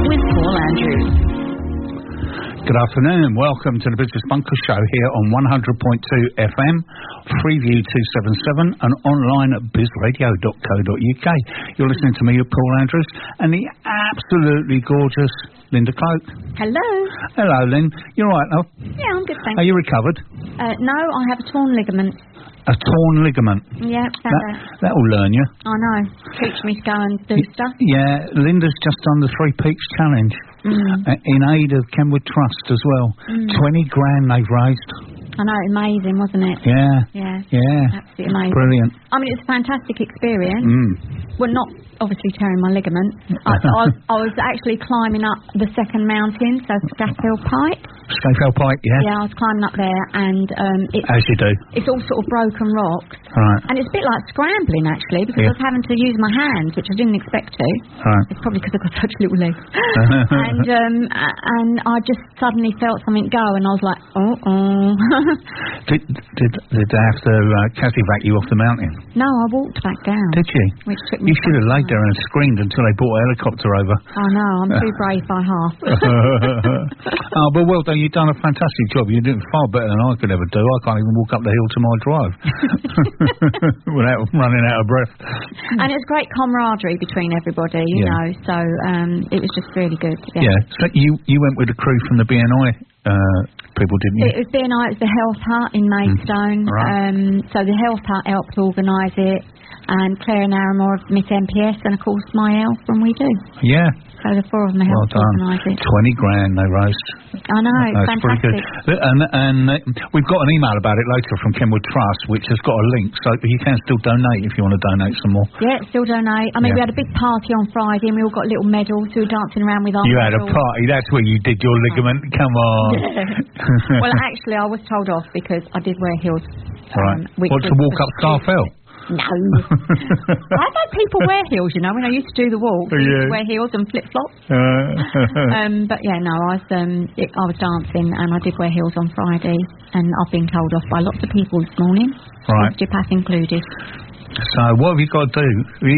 with Paul Andrews. Good afternoon. Welcome to the Business Bunker Show here on 100.2 FM, Freeview 277 and online at bizradio.co.uk. You're listening to me, Paul Andrews, and the absolutely gorgeous Linda Cloak. Hello. Hello, Lynn. You're right, love? Yeah, I'm good, thanks. Are you recovered? No, I have a torn ligament. A torn ligament? Yeah, that'll learn you. I know. Teach me to go and do stuff. Yeah, Linda's just done the Three Peaks Challenge in aid of Kenwood Trust as well. 20 grand they've raised. I know, amazing, wasn't it? Yeah. Absolutely amazing. Brilliant. I mean, it's a fantastic experience. Well, not obviously tearing my ligament. I was actually climbing up the second mountain, so Scafell Pike. Scafell Pike, yeah. Yeah, I was climbing up there, and as you do. It's all sort of broken rocks. Right. And it's a bit like scrambling, actually, because I was having to use my hands, which I didn't expect to. Right. It's probably because I've got such little legs. and I just suddenly felt something go, and I was like, Did they have to casevac you off the mountain? No, I walked back down. Did you? Which took me. You should have laid there and screamed until they brought a helicopter over. Oh no, I'm too brave by half. Oh, but well done. You've done a fantastic job. You're doing far better than I could ever do. I can't even walk up the hill to my drive without running out of breath. And it's great camaraderie between everybody, you know. So it was just really good. Yeah. So you went with a crew from the BNI. People, didn't you? It was BNI, it was the Health Hut in Maidstone. Right. So the Health Hut helped organise it, and Claire and Aramore of Miss MPS, and of course Myel from We Do. Yeah. So the four of them helped organise it. 20 grand they raised. I know, it's fantastic. Pretty good. And we've got an email about it later from Kenwood Trust, which has got a link, so you can still donate if you want to donate some more. Yeah, still donate. I mean, we had a big party on Friday, and we all got little medals. We were dancing around with our You medals. had a party, that's where you did your ligament. Come on. Yeah. Well, actually, I was told off because I did wear heels. Right. What, to walk up Scafell? No. I've had people wear heels, you know, when I used to do the walk. I used to wear heels and flip-flops. But yeah, no, I was dancing, and I did wear heels on Friday, and I've been told off by lots of people this morning. Right. Osteopath included. So what have you got to do?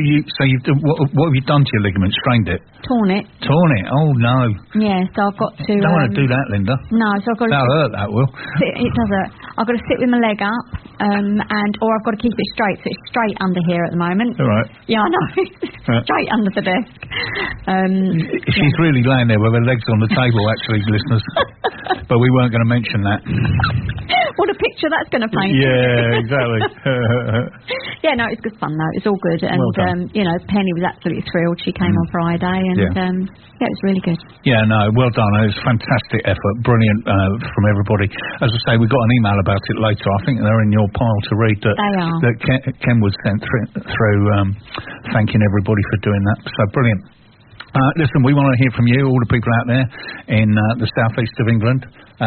What have you done to your ligament? Strained it? Torn it. Torn it? Oh no. Yeah, so I've got to. Don't want to do that, Linda. No, so I've got to. That'll hurt. That will. It does hurt. I've got to sit with my leg up, or I've got to keep it straight. So it's straight under here at the moment. All right. Yeah, I know. Straight under the desk. She's really laying there with her legs on the table, actually, listeners. But we weren't going to mention that. What a picture that's going to paint. Yeah, exactly. Yeah, no, it's good fun though. It's all good, and you know, Penny was absolutely thrilled. She came on Friday, and yeah, it was really good. Yeah, no, well done. It was a fantastic effort, brilliant from everybody. As I say, we got an email about it later. I think they're in your pile to read. That Kenwood sent through, thanking everybody for doing that. So brilliant. Listen, we want to hear from you, all the people out there in the southeast of England.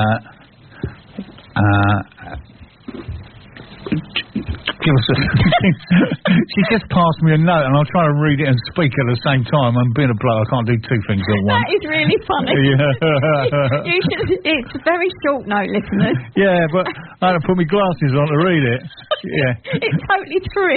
Give us she just passed me a note, and I'll try to read it and speak at the same time. I'm being a bloke, I can't do two things at once. That is really funny. It's a very short note, listeners. Yeah, but I had to put my glasses on to read it. Yeah. It's totally true.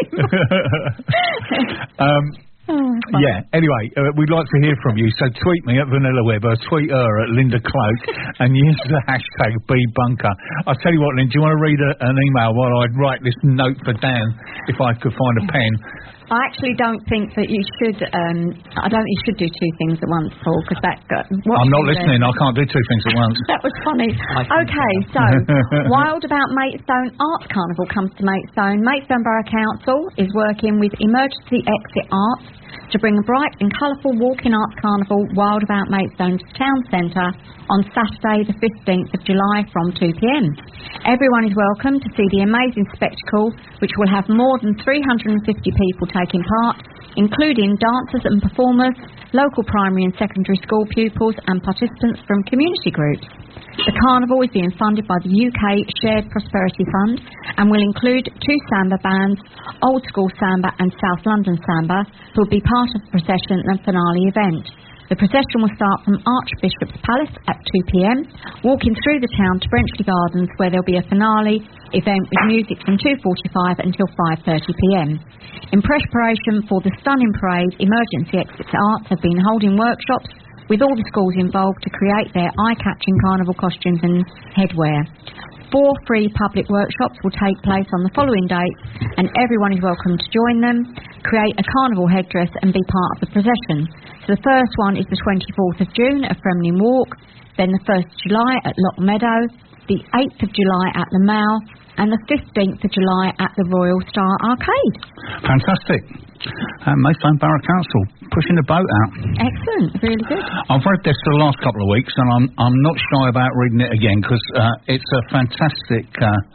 Yeah, anyway, we'd like to hear from you, so tweet me at Vanilla Web, or tweet her at Linda Cloak, and use the hashtag BBunker. I'll tell you what, Lynn, do you want to read an email while I'd write this note for Dan, if I could find a pen? I actually don't think that you should. I don't think you should do two things at once, Paul, because that. I'm not listening. I can't do two things at once. That was funny. Okay, so Wild About Maidstone Arts Carnival comes to Maidstone. Maidstone Borough Council is working with Emergency Exit Arts to bring a bright and colourful walking arts carnival, Wild About Maidstone, to Town Centre on Saturday the 15th of July from 2 p.m. Everyone is welcome to see the amazing spectacle, which will have more than 350 people taking part, including dancers and performers, local primary and secondary school pupils and participants from community groups. The carnival is being funded by the UK Shared Prosperity Fund and will include two samba bands, Old School Samba and South London Samba, who will be part of the procession and finale event. The procession will start from Archbishop's Palace at 2 p.m, walking through the town to Brenchley Gardens, where there will be a finale event with music from 2:45 until 5:30 p.m. In preparation for the stunning parade, Emergency Exit Arts have been holding workshops with all the schools involved to create their eye-catching carnival costumes and headwear. 4 free public workshops will take place on the following dates, and everyone is welcome to join them, create a carnival headdress and be part of the procession. So the first one is the 24th of June at Fremlin Walk, then the 1st of July at Lock Meadow, the 8th of July at the Mall, and the 15th of July at the Royal Star Arcade. Fantastic. Maidstone Borough Council pushing the boat out. Excellent, really good. I've read this for the last couple of weeks, and I'm not shy about reading it again because it's a fantastic.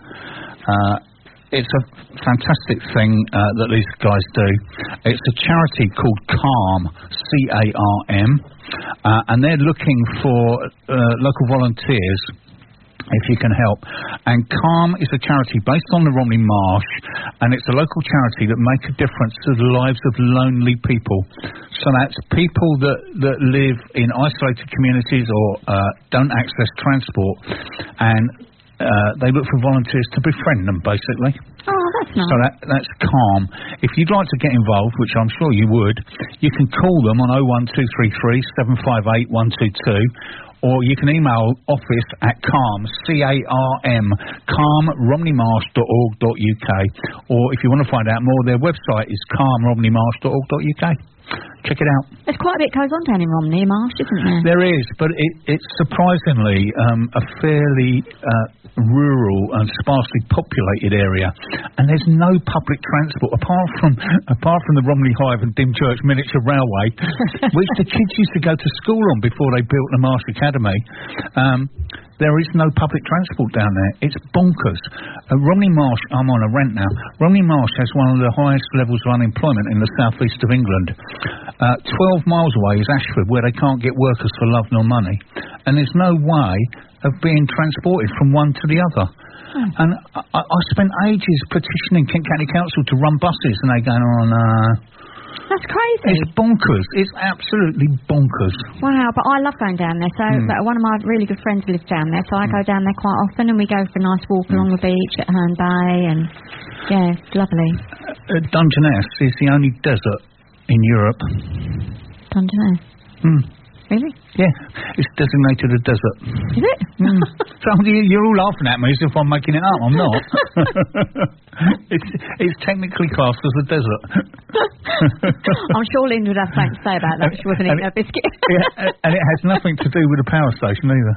It's a fantastic thing that these guys do. It's a charity called CARM, C-A-R-M, and they're looking for local volunteers, if you can help. And CARM is a charity based on the Romney Marsh, and it's a local charity that make a difference to the lives of lonely people. So that's people that live in isolated communities or don't access transport, and they look for volunteers to befriend them, basically. Oh, that's nice. So that's CARM. If you'd like to get involved, which I'm sure you would, you can call them on 01233 758 122, or you can email office at CARM, C-A-R-M, carmromneymarsh.org.uk, or if you want to find out more, their website is carmromneymarsh.org.uk. Check it out. There's quite a bit goes on down in Romney Marsh, isn't there? There is, but it's surprisingly a fairly rural and sparsely populated area, and there's no public transport apart from the Romney Hive and Dymchurch Miniature Railway, which the kids used to go to school on before they built the Marsh Academy. There is no public transport down there. It's bonkers. Romney Marsh, I'm on a rent now. Romney Marsh has one of the highest levels of unemployment in the southeast of England. 12 miles away is Ashford, where they can't get workers for love nor money. And there's no way of being transported from one to the other. And I spent ages petitioning Kent County Council to run buses, and they going, oh no. That's crazy. It's bonkers. It's absolutely bonkers. Wow, but I love going down there. So one of my really good friends lives down there, so I go down there quite often, and we go for a nice walk along the beach at Herne Bay, and yeah, it's lovely. Dungeness is the only desert in Europe. Dungeness? Really? Yeah, it's designated a desert. Is it? So you're all laughing at me as if I'm making it up. I'm not. It's technically classed as a desert. I'm sure Linda would have something to say about that if she wasn't eating her biscuit. Yeah, and it has nothing to do with the power station either.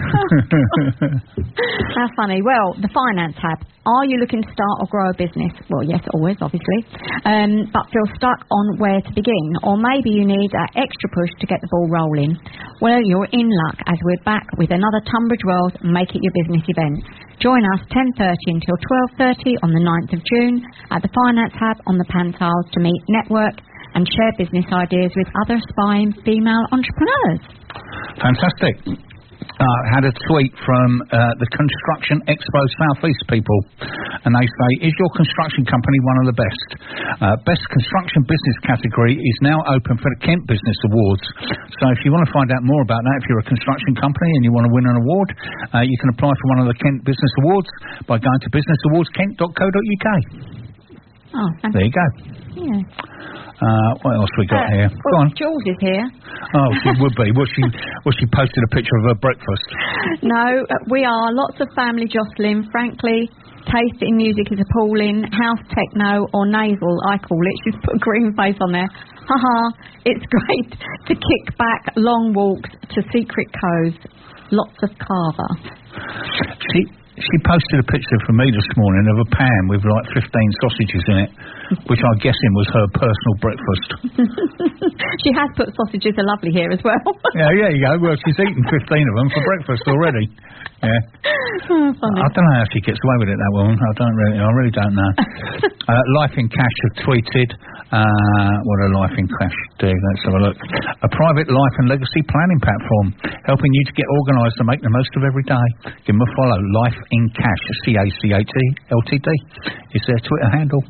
How funny. Well, the Finance Hub. Are you looking to start or grow a business? Well, yes, always, obviously. But feel stuck on where to begin. Or maybe you need that extra push to get the ball rolling. Well, you're in luck, as we're back with another Tunbridge Wells Make It Your Business event. Join us 10:30 until 12:30 on the 9th of June at the Finance Hub on the Pantiles to meet, network and share business ideas with other aspiring female entrepreneurs. Fantastic. Had a tweet from the Construction Expo Southeast people, and they say, is your construction company one of the best? Best Construction Business category is now open for the Kent Business Awards. So if you want to find out more about that, if you're a construction company and you want to win an award, you can apply for one of the Kent Business Awards by going to businessawards.kent.co.uk. Oh, there you go. Yeah. What else we got here? Go on. Jules is here. Oh, she would be. She posted a picture of her breakfast? No, we are. Lots of family jostling. Frankly, taste in music is appalling. House techno or navel, I call it. She's put a green face on there. Haha, it's great to kick back long walks to secret coves. Lots of carver. She posted a picture for me this morning of a pan with like 15 sausages in it, which I'm guessing was her personal breakfast. She has put sausages are lovely here as well. Yeah, there you go. Well, she's eaten 15 of them for breakfast already. Yeah. Oh, funny. I don't know how she gets away with it, that woman. I really don't know. Life in Cash have tweeted. What do Life in Cash do? Let's have a look. A private life and legacy planning platform, helping you to get organised and make the most of every day. Give them a follow. Life in Cash, CACHE LTD, is their Twitter handle.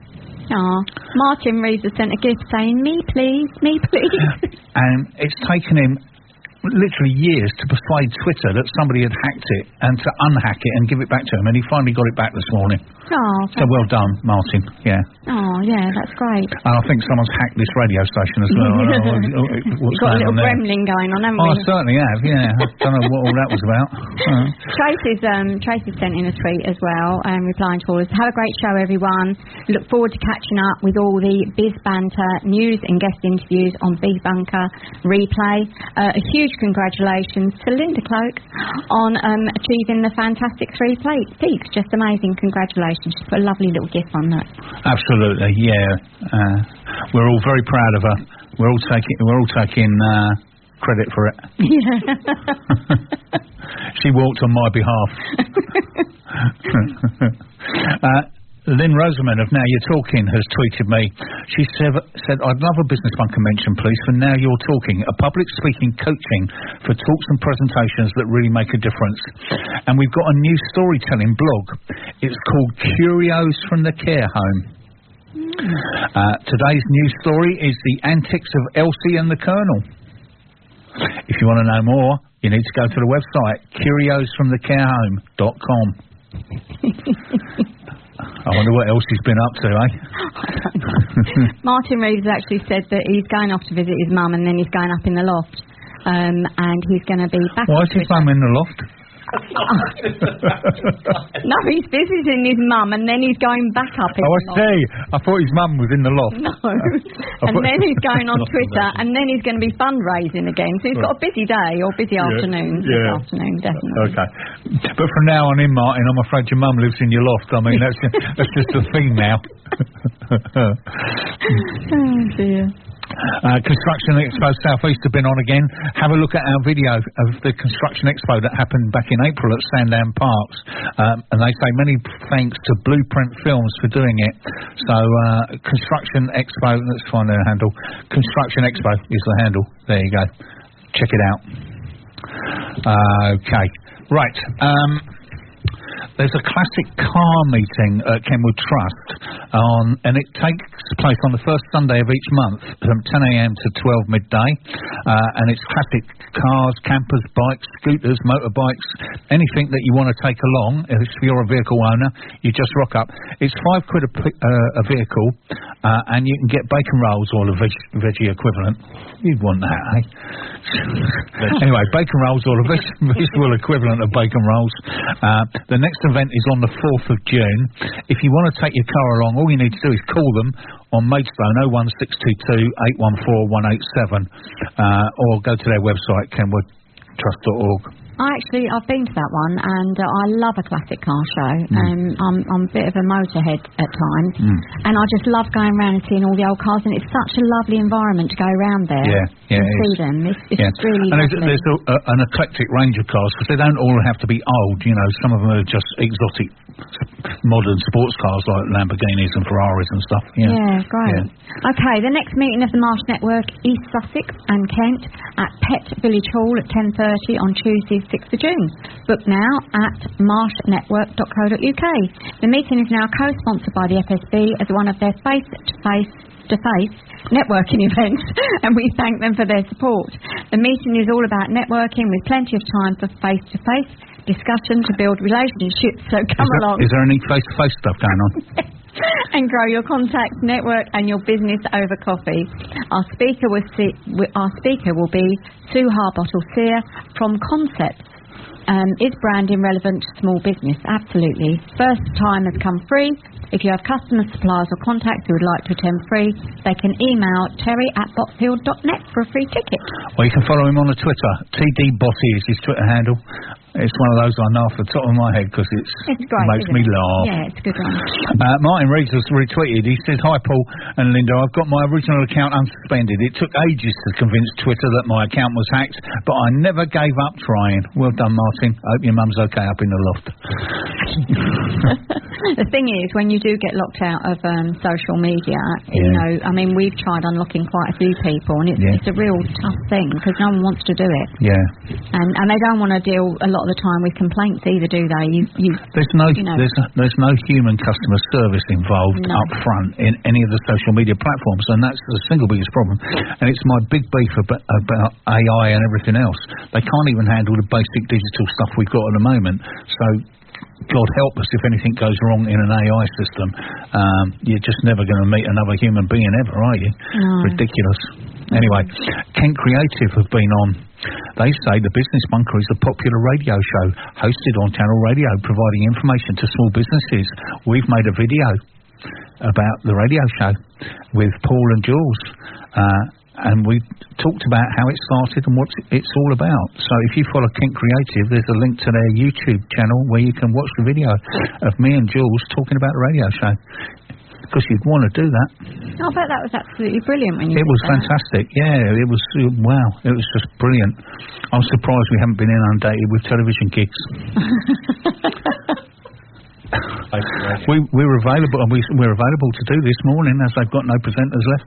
Martin Reeves has sent a gift saying, me please, me please. And it's taken him literally years to persuade Twitter that somebody had hacked it and to unhack it and give it back to him, and he finally got it back this morning. Oh, so well done, Martin. Yeah. Oh, yeah, that's great. And I think someone's hacked this radio station as well. You've got a little gremlin going on, haven't we? I certainly have, yeah. I don't know what all that was about. Tracy's sent in a tweet as well, replying to all us. Have a great show, everyone. Look forward to catching up with all the biz banter, news and guest interviews on Big Bunker Replay. A huge congratulations to Linda Cloak on achieving the fantastic 3 peaks. Just amazing. Congratulations. She put a lovely little gif on that. Absolutely, yeah. We're all very proud of her. We're all taking credit for it. Yeah. She walked on my behalf. Lynn Rosamond of Now You're Talking has tweeted me. She said, I'd love a Business Bunker mention, please, for Now You're Talking, a public speaking coaching for talks and presentations that really make a difference. And we've got a new storytelling blog. It's called Curios from the Care Home. Today's news story is the antics of Elsie and the Colonel. If you want to know more, you need to go to the website, curiosfromthecarehome.com. I wonder what else he's been up to, eh? Martin Reeves actually said that he's going off to visit his mum and then he's going up in the loft. And he's going to be back. Why is his mum in the loft? No, he's visiting his mum and then he's going back up in the loft. I see. I thought his mum was in the loft. No. And then he's going on Twitter and then he's going to be fundraising again. So he's got a busy day or busy afternoon. This afternoon, definitely. Okay. But from now on in, Martin, I'm afraid your mum lives in your loft. I mean, that's just a thing now. Oh, dear. Construction Expo South East have been on again. Have a look at our video of the Construction Expo that happened back in April at Sandown Parks. And they say many thanks to Blueprint Films for doing it. So Construction Expo, let's find their handle. Construction Expo is the handle. There you go. Check it out. Okay. Right. There's a classic car meeting at Kenwood Trust and it takes place on the first Sunday of each month from 10 a.m. to 12 midday, and it's classic cars, campers, bikes, scooters, motorbikes, anything that you want to take along. If you're a vehicle owner, you just rock up. It's £5 a vehicle, and you can get bacon rolls or the veggie equivalent. You'd want that, eh? Anyway, bacon rolls or the visual equivalent of bacon rolls. The next event is on the 4th of June. If you want to take your car along, all you need to do is call them on Maidstone 01622 814 187 or go to their website kenwoodtrust.org. I've been to that one and I love a classic car show. I'm a bit of a motorhead at times and I just love going around and seeing all the old cars, and it's such a lovely environment to go around there and see them. It's really and lovely. There's an eclectic range of cars because they don't all have to be old, you know. Some of them are just exotic modern sports cars like Lamborghinis and Ferraris and stuff. Yeah, great. Okay, the next meeting of the Marsh Network, East Sussex and Kent at Pet Village Hall at 10:30 on Tuesday 6th of June. Book now at marshnetwork.co.uk. The meeting is now co-sponsored by the FSB as one of their face-to-face networking events, and we thank them for their support. The meeting is all about networking with plenty of time for face-to-face discussion to build relationships, so come along. Is there any face-to-face stuff going on? And grow your contacts, network and your business over coffee. Our speaker will be Sue Harbottle-Sear from Concepts. Is branding relevant to small business? Absolutely. First time has come free. If you have customers, suppliers or contacts who would like to attend free, they can email terry@botsfield.net for a free ticket. Or you can follow him on the Twitter. TDBotty is his Twitter handle. It's one of those I know off the top of my head because it makes me laugh. Yeah, it's a good one. Martin Reeves has retweeted. He says, "Hi Paul and Linda, I've got my original account unsuspended. It took ages to convince Twitter that my account was hacked, but I never gave up trying. Well done, Martin. I hope your mum's okay up in the loft." The thing is, when you do get locked out of social media, you know, I mean, we've tried unlocking quite a few people, and it's a real tough thing because no one wants to do it. Yeah. And they don't want to deal a lot of the time with complaints either, do they? There's no human customer service involved up front in any of the social media platforms, and that's the single biggest problem. And it's my big beef about AI and everything else. They can't even handle the basic digital stuff we've got at the moment. So God help us if anything goes wrong in an AI system. You're just never going to meet another human being ever, are you? No. Ridiculous. Anyway, Kent Creative have been on. They say the Business Bunker is a popular radio show hosted on Channel Radio, providing information to small businesses. We've made a video about the radio show with Paul and Jules. And we talked about how it started and what it's all about. So if you follow Kent Creative, there's a link to their YouTube channel where you can watch the video of me and Jules talking about the radio show. Because you'd want to do that. I bet that was absolutely brilliant when you did that. It was fantastic. Yeah, it was, wow, it was just brilliant. I'm surprised we haven't been inundated with television gigs. We're available, and we're available to do this morning as they've got no presenters left.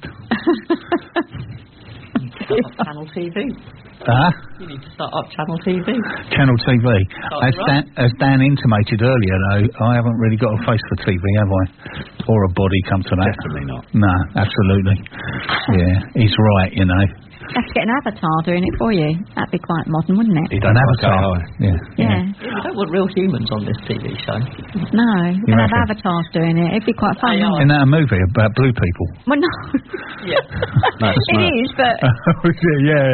Channel TV. You need to start up Channel TV. Channel TV. As Dan intimated earlier, though, I haven't really got a face for TV, have I? Or a body, come to that. Definitely not. No, absolutely. Yeah, he's right, you know. You have to get an avatar doing it for you. That'd be quite modern, wouldn't it? An avatar. Yeah. We don't want real humans on this TV show. No, we can have avatars doing it. It'd be quite fun. Isn't that a movie about blue people? Well, no. Yeah. It is, but... yeah.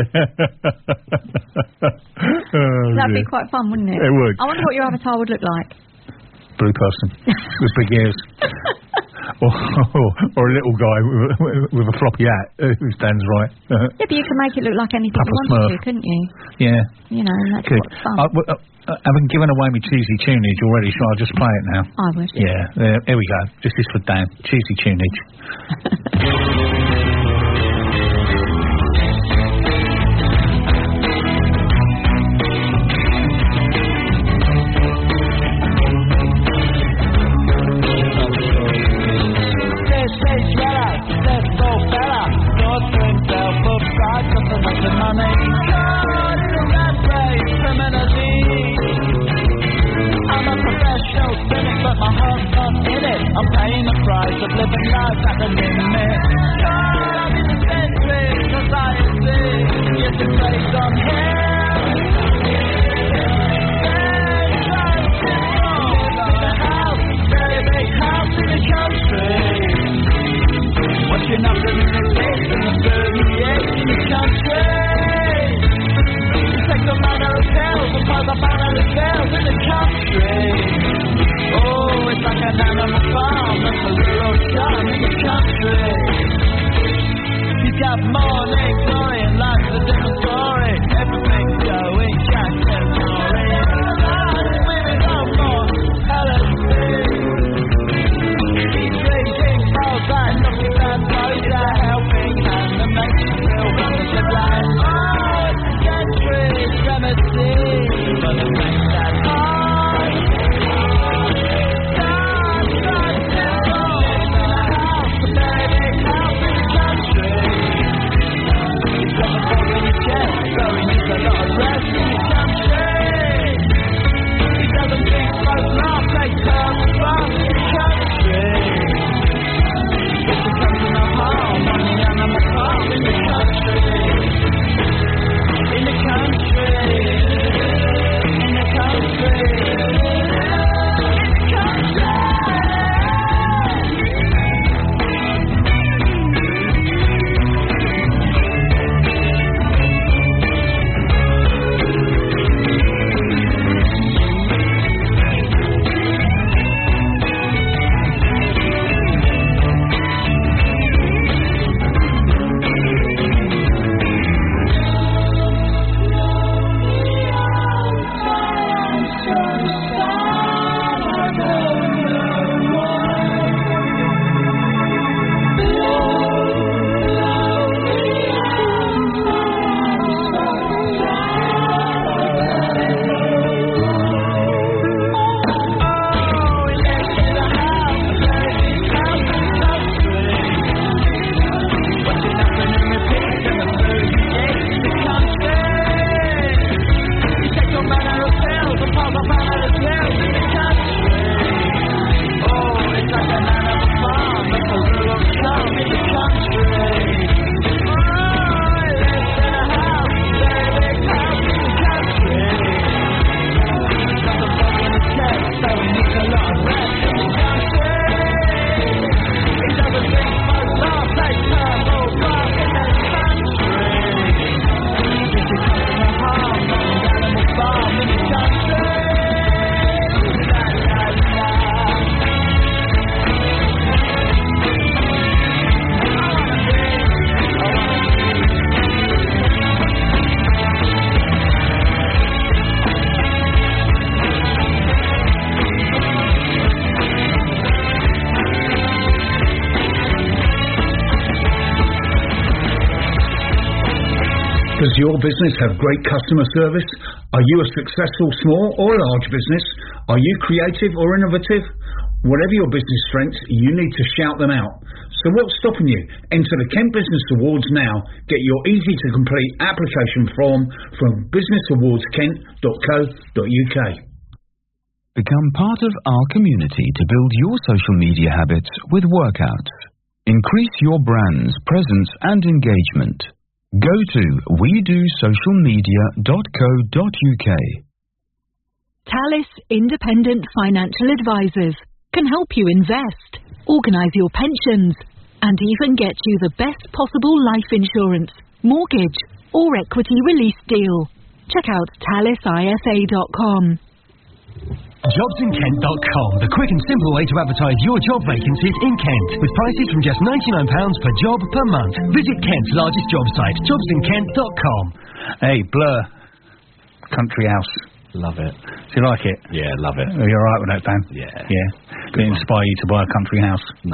That'd be quite fun, wouldn't it? It would. I wonder what your avatar would look like. Blue person with big ears. Or a little guy with a floppy hat who stands right. Yeah, but you can make it look like anything you wanted to, couldn't you? Yeah. You know, that's what's fun. Having given away my cheesy tunage already, shall I just play it now? I would. Yeah, there we go. This is for Dan. Cheesy tunage. I'm paying the price of living life at the limit. Caught up in the century society. Yes, it's based on him. The house, very big house in the country. Watching after the mistakes and the 38 in the country. You take the manner of tales and pile the manner of tales in the country. Oh, it's like an animal farm, that's a little charm in the country. You got morning glory and life's a different story. Everything's going jack and glory. Women are more LSD. He's reading Mozart, looking at Mozart, helping hand and makes you feel wonderful like, oh, it's a country remedy, but it makes that hard. In the country. your business have great customer service? Are you a successful small or large business? Are you creative or innovative? Whatever your business strengths, you need to shout them out. So what's stopping you? Enter the Kent Business Awards now. Get your easy-to-complete application form from businessawards.kent.co.uk. Become part of our community to build your social media habits with Workouts. Increase your brand's presence and engagement. Go to wedosocialmedia.co.uk. Talis Independent Financial Advisors can help you invest, organise your pensions, and even get you the best possible life insurance, mortgage, or equity release deal. Check out tallisifa.com. JobsInKent.com, the quick and simple way to advertise your job vacancies in Kent, with prices from just £99 per job per month. Visit Kent's largest job site, JobsInKent.com. Hey, Blur, Country House. Love it. Do you like it? Yeah, love it. Are you alright with that, Dan? Yeah. Did it inspire you to buy a country house? No.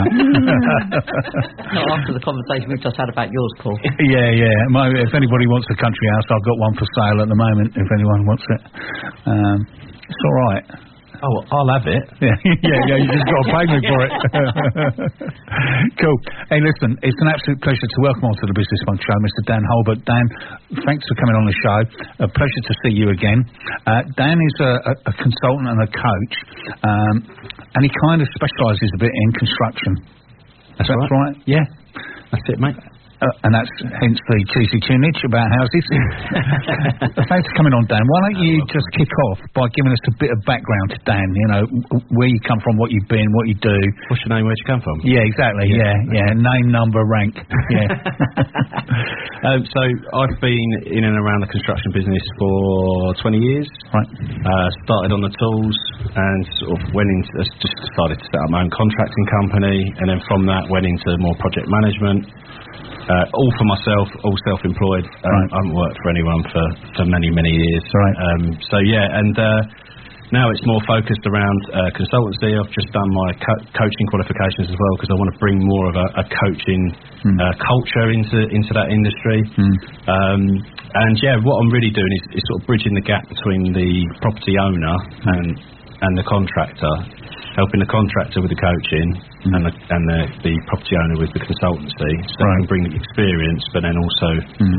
Not after the conversation we've just had about yours, Paul. Yeah. If anybody wants a country house, I've got one for sale at the moment, if anyone wants it. It's alright. Oh, I'll have it. Yeah, you just got to pay me for it. Cool. Hey, listen, it's an absolute pleasure to welcome onto the Business Monk Show Mr. Dan Hulbert. Dan, thanks for coming on the show. A pleasure to see you again. Dan is a consultant and a coach, and he kind of specialises a bit in construction. That's right. Yeah. That's it, mate. And that's hence the cheesy tunage about houses. Thanks for coming on, Dan. Why don't you just kick off by giving us a bit of background to Dan? You know, where you come from, what you've been, what you do. What's your name? Where'd you come from? Yeah, exactly. Yeah. Name, number, rank. Yeah. So I've been in and around the construction business for 20 years. Right. Started on the tools and sort of just decided to set up my own contracting company, and then from that went into more project management. All for myself, all self-employed. I haven't worked for anyone for many, many years. Right. Now it's more focused around consultancy. I've just done my coaching qualifications as well, because I want to bring more of a coaching culture into that industry. What I'm really doing is sort of bridging the gap between the property owner and the contractor, helping the contractor with the coaching and the property owner with the consultancy, so I can bring the experience, but then also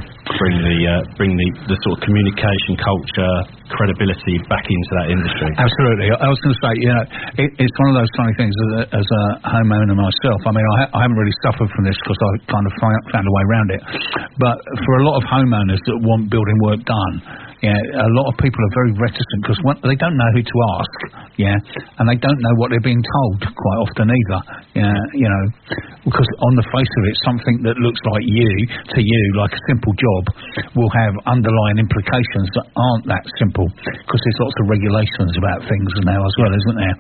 bring the sort of communication culture, credibility back into that industry. Absolutely. I was going to say, it's one of those funny things as a homeowner myself. I mean, I haven't really suffered from this because I kind of found a way around it. But for a lot of homeowners that want building work done, a lot of people are very reticent because they don't know who to ask, and they don't know what they're being told quite often either, because on the face of it, something that looks like like a simple job, will have underlying implications that aren't that simple, because there's lots of regulations about things now as well, isn't there?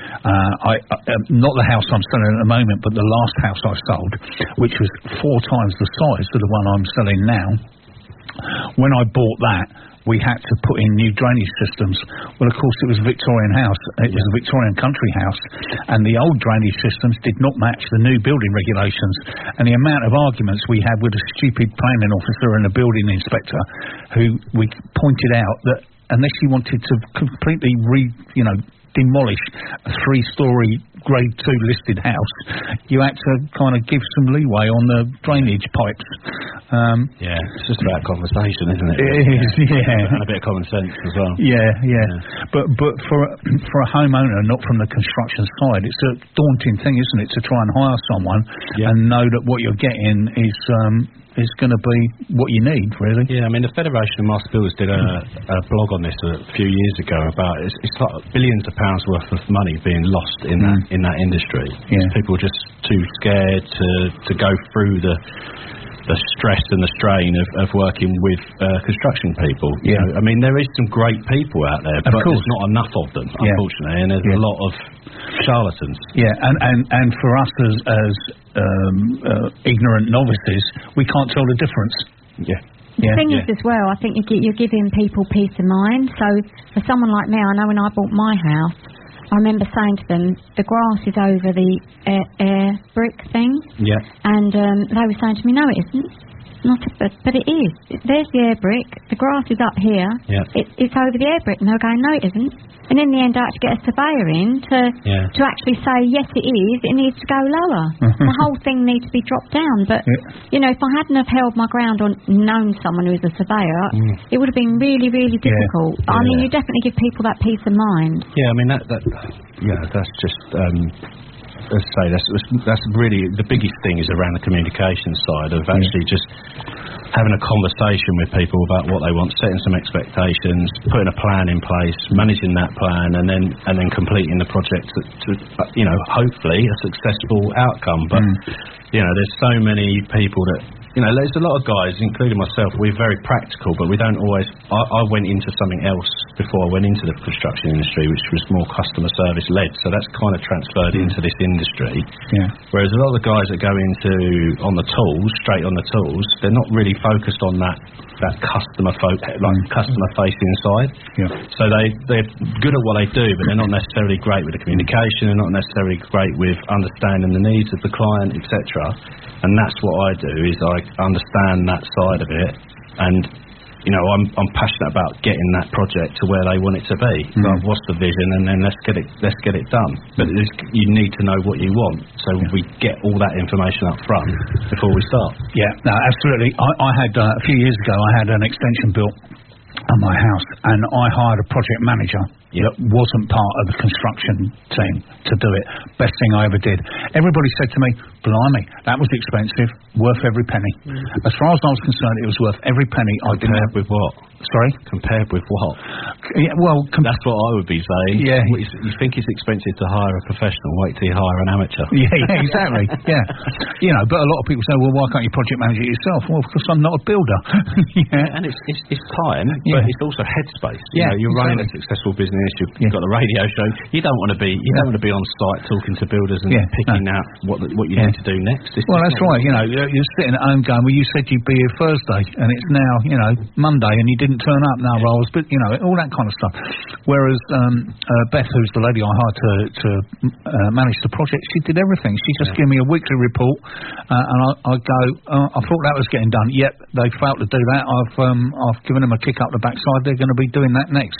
Not the house I'm selling at the moment, but the last house I sold, which was 4 times the size of the one I'm selling now. When I bought that, we had to put in new drainage systems. Well, of course, it was a Victorian house. It was a Victorian country house, and the old drainage systems did not match the new building regulations. And the amount of arguments we had with a stupid planning officer and a building inspector, who we pointed out that unless you wanted to completely demolish a 3-storey grade 2 listed house, you had to kind of give some leeway on the drainage pipes. It's just about conversation, isn't it? It is, and a bit of common sense as well. But for a homeowner, not from the construction side, it's a daunting thing, isn't it, to try and hire someone and know that what you're getting is going to be what you need, really. Yeah, I mean, the Federation of Master Builders did a blog on this a few years ago about it's like billions of pounds worth of money being lost in that industry. People are just too scared to go through the stress and the strain of working with construction people. You know, I mean, there is some great people out there, but there's not enough of them, unfortunately, and there's a lot of charlatans. And for us as ignorant novices, we can't tell the difference. The thing is as well, I think you're giving people peace of mind. So for someone like me, I know when I bought my house, I remember saying to them, the grass is over the air brick thing. And they were saying to me, no, it isn't. not, but it is. There's the air brick. The grass is up here. Yeah. It's over the air brick. And they're going, no, it isn't. And in the end, I had to get a surveyor in to actually say, yes, it is. It needs to go lower. The whole thing needs to be dropped down. But, you know, if I hadn't have held my ground or known someone who's a surveyor, it would have been really, really difficult. I mean, you definitely give people that peace of mind. Yeah, I mean, that's just... as I say, that's really the biggest thing is around the communication side of actually just having a conversation with people about what they want, setting some expectations, putting a plan in place, managing that plan, and then completing the project to you know, hopefully a successful outcome. But you know, there's so many people that. You know, there's a lot of guys, including myself, we're very practical, but we don't always... I went into something else before I went into the construction industry, which was more customer service-led, so that's kind of transferred into this industry. Yeah. Whereas a lot of the guys that go into straight on the tools, they're not really focused on that customer-facing side. Yeah. So they're good at what they do, but they're not necessarily great with the communication, they're not necessarily great with understanding the needs of the client, etc. And that's what I do, is I understand that side of it, and you know, I'm passionate about getting that project to where they want it to be. Like, what's the vision, and then let's get it done. But you need to know what you want, so we get all that information up front before we start. Yeah, no, absolutely. I had a few years ago, I had an extension built on my house, and I hired a project manager that wasn't part of the construction team to do it. Best thing I ever did. Everybody said to me, blimey, that was expensive, worth every penny. As far as I was concerned, it was worth every penny. Compared with what? Sorry? Compared with what? Yeah, well... That's what I would be saying. Yeah. You think it's expensive to hire a professional, wait till you hire an amateur. Yeah, exactly. Yeah. You know, but a lot of people say, well, why can't you project manage it yourself? Well, because I'm not a builder. And it's time, but it's also headspace. You know, you're running a successful business, you've got the radio show. You don't want to be on site talking to builders and picking out what you need to do next. Well, that's right. You know, you're sitting at home going, well, you said you'd be here Thursday, and it's now, you know, Monday, and you didn't turn up. Now, Rolls, but you know, all that kind of stuff. Whereas Beth, who's the lady I hired to manage the project, she did everything. She just gave me a weekly report, and I go, I thought that was getting done. Yep, they failed to do that. I've given them a kick up the backside. They're going to be doing that next.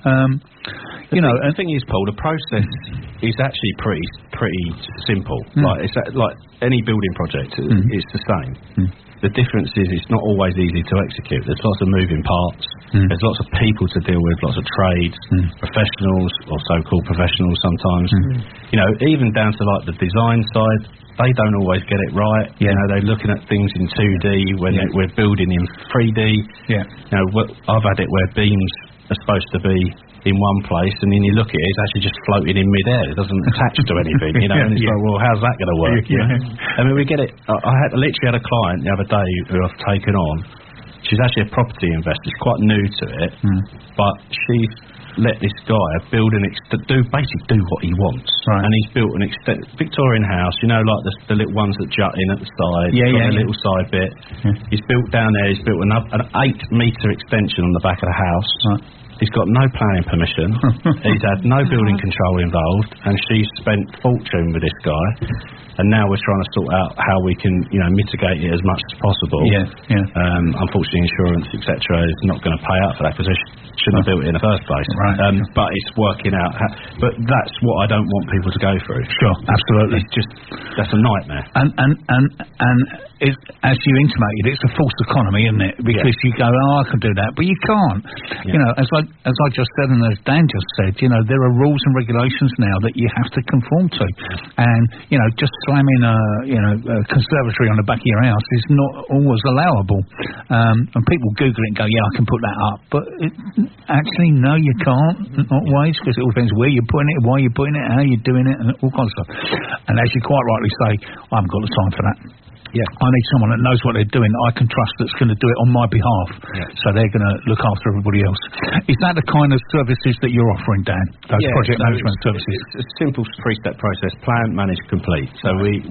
You know, the thing is, Paul, the process is actually pretty simple. Like like any building project, it's the same. The difference is it's not always easy to execute. There's lots of moving parts. There's lots of people to deal with, lots of trades, professionals or so-called professionals sometimes. You know, even down to like the design side, they don't always get it right. You know, they're looking at things in 2D when we're building in 3D. You know, I've had it where beams are supposed to be in one place, and then you look at it, it's actually just floating in midair. It doesn't attach to anything, you know. And it's like, well, how's that going to work? You know? I mean, we get it. I literally had a client the other day who I've taken on. She's actually a property investor. She's quite new to it, but she's let this guy build basically do what he wants. And he's built an Victorian house, you know, like the little ones that jut in at the side. A little side bit. He's built down there. He's built an 8-metre extension on the back of the house. He's got no planning permission. He's had no building control involved, and she's spent fortune with this guy. And now we're trying to sort out how we can, you know, mitigate it as much as possible. Unfortunately, insurance, etc., is not going to pay out for that because they shouldn't have built it in the first place. But it's working out. But that's what I don't want people to go through. Sure, absolutely. It's just that's a nightmare. And it's, as you intimated, it's a false economy, isn't it? Because you go, I can do that, but you can't. You know, as I just said, and as Dan just said, you know, there are rules and regulations now that you have to conform to, and you know, just slamming a conservatory on the back of your house is not always allowable. And people Google it and go, yeah, I can put that up, but actually, no, you can't. Not always, because it all depends where you're putting it, why you're putting it, how you're doing it, and all kinds of stuff. And as you quite rightly say, I haven't got the time for that. I need someone that knows what they're doing, that I can trust, that's going to do it on my behalf. So they're going to look after everybody else. Is that the kind of services that you're offering, Dan? Those project management services? It's a simple 3-step process: plan, manage, complete. So we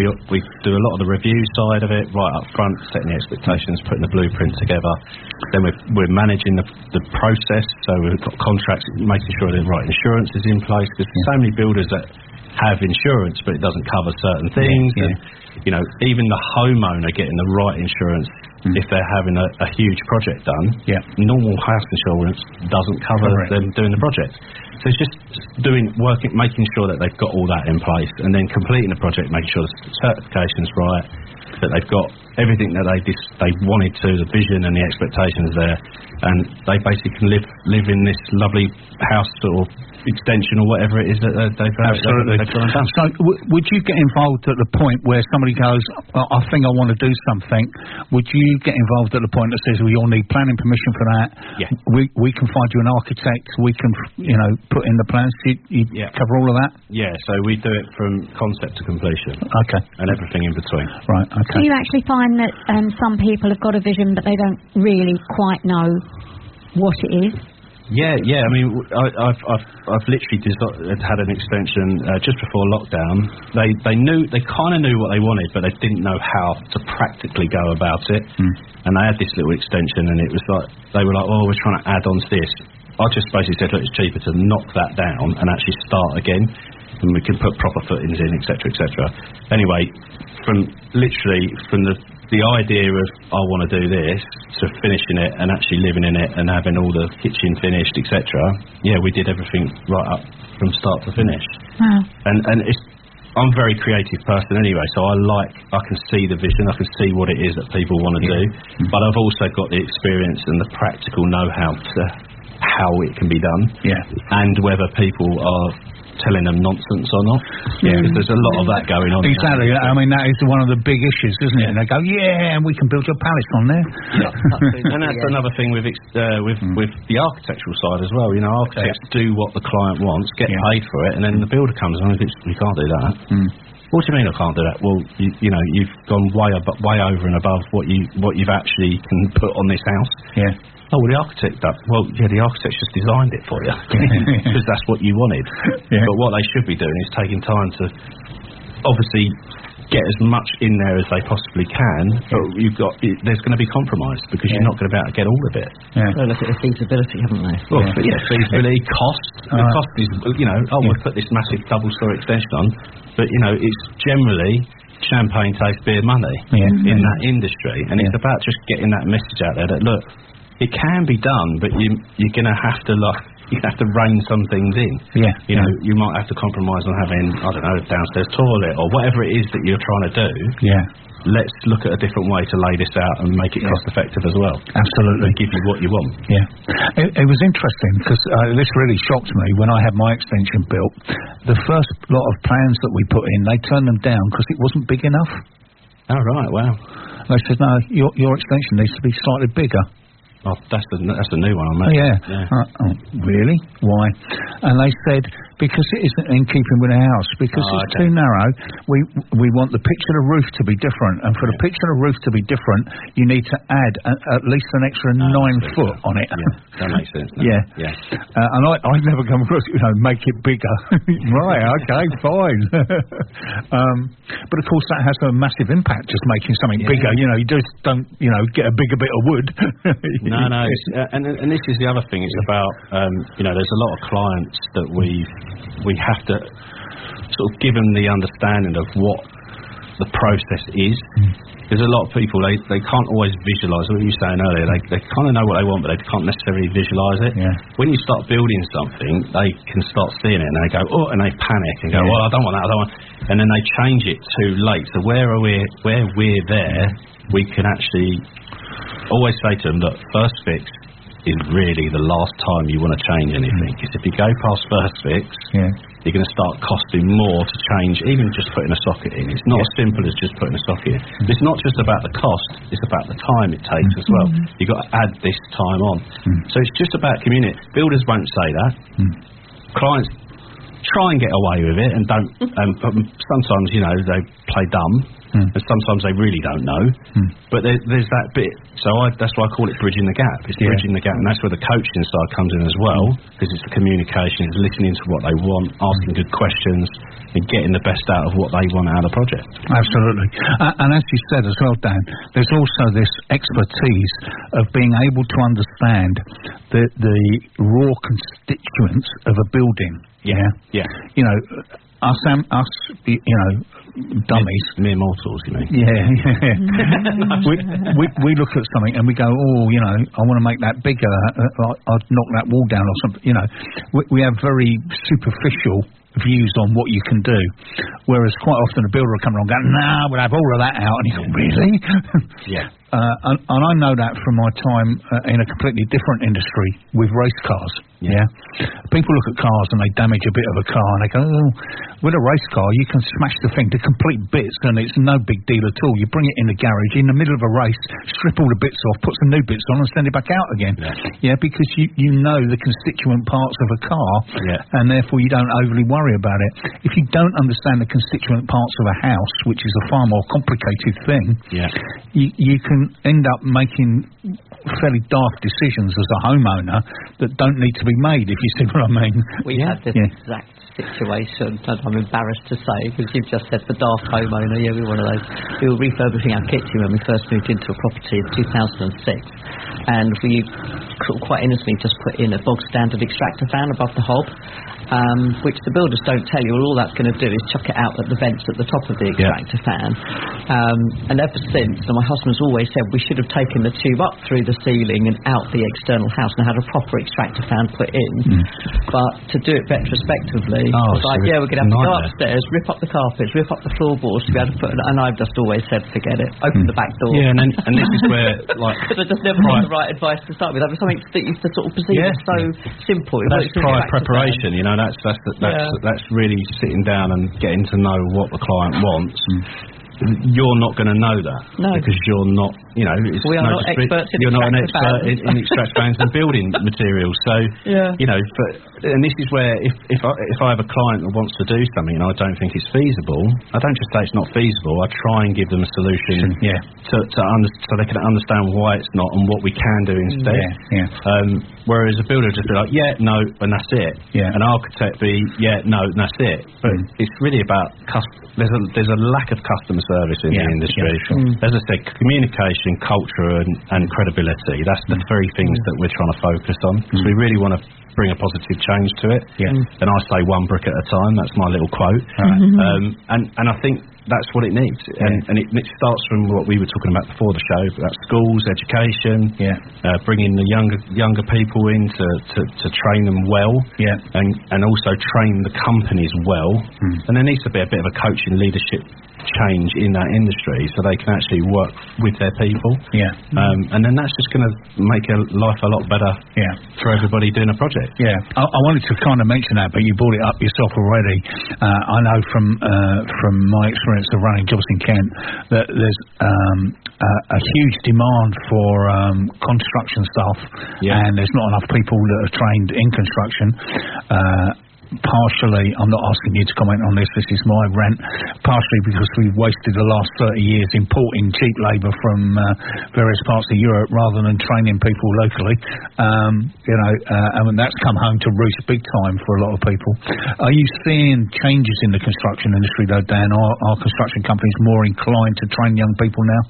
do a lot of the review side of it right up front, setting the expectations, putting the blueprint together. Then we're managing the process. So we've got contracts, making sure the right insurance is in place, because so many builders that have insurance, but it doesn't cover certain things. Yeah. And, you know, even the homeowner getting the right insurance if they're having a huge project done. Yeah. Normal house insurance doesn't cover them doing the project. So it's just making sure that they've got all that in place, and then completing the project, making sure the certification's right, that they've got everything that they wanted to, the vision and the expectations there, and they basically can live in this lovely house or extension or whatever it is that they've gone and done. So would you get involved at the point where somebody goes, I think I want to do something, would you get involved at the point that says, well, you'll need planning permission for that, we can find you an architect, we can put in the plans, you cover all of that? Yeah, so we do it from concept to completion. Okay. And everything in between. Right, okay. Do you actually find that some people have got a vision but they don't really quite know what it is? Yeah. I mean, I've literally had an extension just before lockdown. They kind of knew what they wanted, but they didn't know how to practically go about it. And they had this little extension, and it was like they were like, "Oh, we're trying to add on to this." I just basically said, "Look, it's cheaper to knock that down and actually start again, and we can put proper footings in, etc., etc." Anyway, from the idea of I want to do this to finishing it and actually living in it and having all the kitchen finished, etc. Yeah, we did everything right up from start to finish. Wow. And I'm a very creative person anyway, so I can see the vision, I can see what it is that people want to do, but I've also got the experience and the practical know-how to how it can be done, and whether people are telling them nonsense or not. Because there's a lot of that going on. Exactly. I mean, that is one of the big issues, isn't it? And they go, and we can build your palace on there. And that's another thing with the architectural side as well. You know, architects do what the client wants, get paid for it, and then the builder comes and goes, "We can't do that." What do you mean I can't do that? Well, you've gone way over and above what you've actually can put on this house. Yeah. Oh, well, the architect does. Well, the architect just designed it for you because that's what you wanted. But what they should be doing is taking time to obviously get as much in there as they possibly can. But there's going to be compromise because you're not going to be able to get all of it. They look at the feasibility, haven't they? Well, feasibility, cost. The cost is, we'll put this massive double-story extension on, but it's generally champagne taste beer money in that industry, and it's about just getting that message out there that look. It can be done, but you're going to have to rein some things in. You might have to compromise on having, I don't know, a downstairs toilet or whatever it is that you're trying to do. Let's look at a different way to lay this out and make it cost effective as well. Absolutely. And give you what you want. It was interesting because this really shocked me when I had my extension built. The first lot of plans that we put in, they turned them down because it wasn't big enough. Oh, right, wow. They said, no, your extension needs to be slightly bigger. Oh, that's the new one on that. Really? Why? And they said because it isn't in keeping with the house, because it's too narrow. We want the pitch of the roof to be different, and for the pitch of the roof to be different, you need to add at least an extra 9 foot on it. That makes sense. And I'd never come across make it bigger. Right? Okay, fine. But of course, that has a massive impact. Just making something bigger. You just don't get a bigger bit of wood. No, and this is the other thing. It's about there's a lot of clients that we have to sort of give them the understanding of what the process is. There's a lot of people they can't always visualise what you were saying earlier. They kind of know what they want, but they can't necessarily visualise it. When you start building something, they can start seeing it and they go and they panic and go, well, I don't want that, I don't want, and then they change it too late. So where we're there, we can actually always say to them, look, first fix is really the last time you want to change anything. Because if you go past first fix, you're going to start costing more to change, even just putting a socket in. It's not as simple as just putting a socket in. It's not just about the cost, it's about the time it takes as well. You've got to add this time on. So it's just about community. Builders won't say that. Clients try and get away with it and don't. Sometimes, they play dumb. And sometimes they really don't know, but there's that bit. So that's why I call it bridging the gap. It's bridging the gap, and that's where the coaching side comes in as well, because it's the communication, it's listening to what they want, asking good questions, and getting the best out of what they want out of the project. Absolutely. And as you said as well, Dan, there's also this expertise of being able to understand the raw constituents of a building. us, dummies, mere mortals, you mean? Yeah. we look at something and we go, I want to make that bigger. I'd knock that wall down or something. We have very superficial views on what you can do, whereas quite often a builder will come along and go, nah, we'll have all of that out, and you go, really? Yeah. And I know that from my time in a completely different industry with race cars. Yeah. People look at cars and they damage a bit of a car and they go, with a race car you can smash the thing to complete bits and it's no big deal at all. You bring it in the garage in the middle of a race, strip all the bits off, put some new bits on and send it back out again. Yeah, because you know the constituent parts of a car, and therefore you don't overly worry about it. If you don't understand the constituent parts of a house, which is a far more complicated thing, you can end up making fairly daft decisions as a homeowner that don't need to be made, if you see what I mean. We had this exact situation, and I'm embarrassed to say, because you've just said the daft homeowner. Yeah, we were one of those. We were refurbishing our kitchen when we first moved into a property in 2006, and we quite innocently just put in a bog standard extractor fan above the hob, which the builders don't tell you. All that's going to do is chuck it out at the vents at the top of the extractor fan. And ever since, my husband's always said we should have taken the tube up through the ceiling and out the external house and had a proper extractor fan put in. But to do it retrospectively, it's like, we're going to have to go upstairs, rip up the carpets, rip up the floorboards to be able to put it. And I've just always said, forget it, open the back door. Yeah, and this is where, because I just never had the right advice to start with. That was something that you used to sort of perceive as so simple. That's prior preparation, that's really sitting down and getting to know what the client wants. You're not going to know that because you're not, we are not experts in you're not an expert in extract fans and building materials. So, and this is where if I have a client that wants to do something and I don't think it's feasible, I don't just say it's not feasible. I try and give them a solution so they can understand why it's not and what we can do instead. Whereas a builder would just be like, no, and that's it. An architect be, no, and that's it. But it's really about there's a lack of customer service in the industry. As I said, communication, culture and credibility, that's the very things that we're trying to focus on, because we really want to bring a positive change to it. And I say one brick at a time. That's my little quote. And I think that's what it needs. And it starts from what we were talking about before the show, that's schools, education, bringing the younger people in to train them well, and also train the companies well. And there needs to be a bit of a coaching leadership change in that industry so they can actually work with their people. And then that's just going to make life a lot better for everybody doing a project. I wanted to kind of mention that, but you brought it up yourself already. I know from my experience of running jobs in Kent that there's a huge demand for construction staff, and there's not enough people that are trained in construction. Partially, I'm not asking you to comment on this is my rant, partially because we've wasted the last 30 years importing cheap labour from various parts of Europe rather than training people locally. And that's come home to roost big time for a lot of people. Are you seeing changes in the construction industry though, Dan? Are construction companies more inclined to train young people now?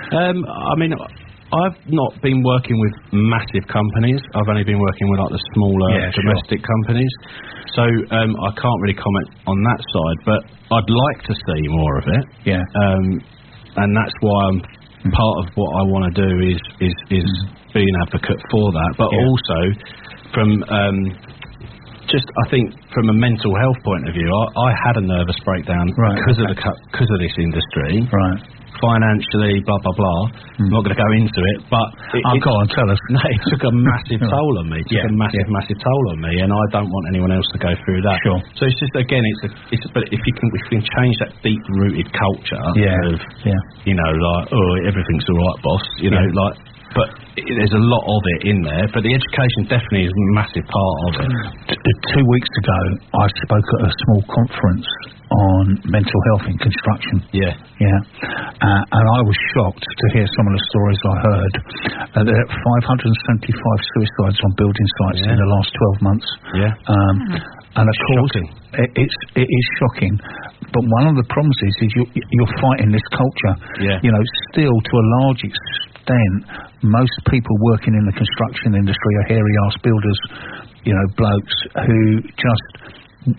I've not been working with massive companies. I've only been working with the smaller domestic companies. So I can't really comment on that side, but I'd like to see more of it. And that's why part of what I want to do is be an advocate for that. But also from I think from a mental health point of view, I had a nervous breakdown because of this industry. Financially, blah blah blah. I'm not going to go into it, but go on, tell us. No, it took a massive toll on me. Massive toll on me, and I don't want anyone else to go through that. So it's just again, but if you can change that deep rooted culture of everything's all right, boss. But there's a lot of it in there. But the education definitely is a massive part of it. 2 weeks ago, I spoke at a small conference on mental health in construction. And I was shocked to hear some of the stories I heard. There are 575 suicides on building sites in the last 12 months. And of course, it is shocking. But one of the problems is you're fighting this culture. Still to a large extent, most people working in the construction industry are hairy-ass builders, blokes who just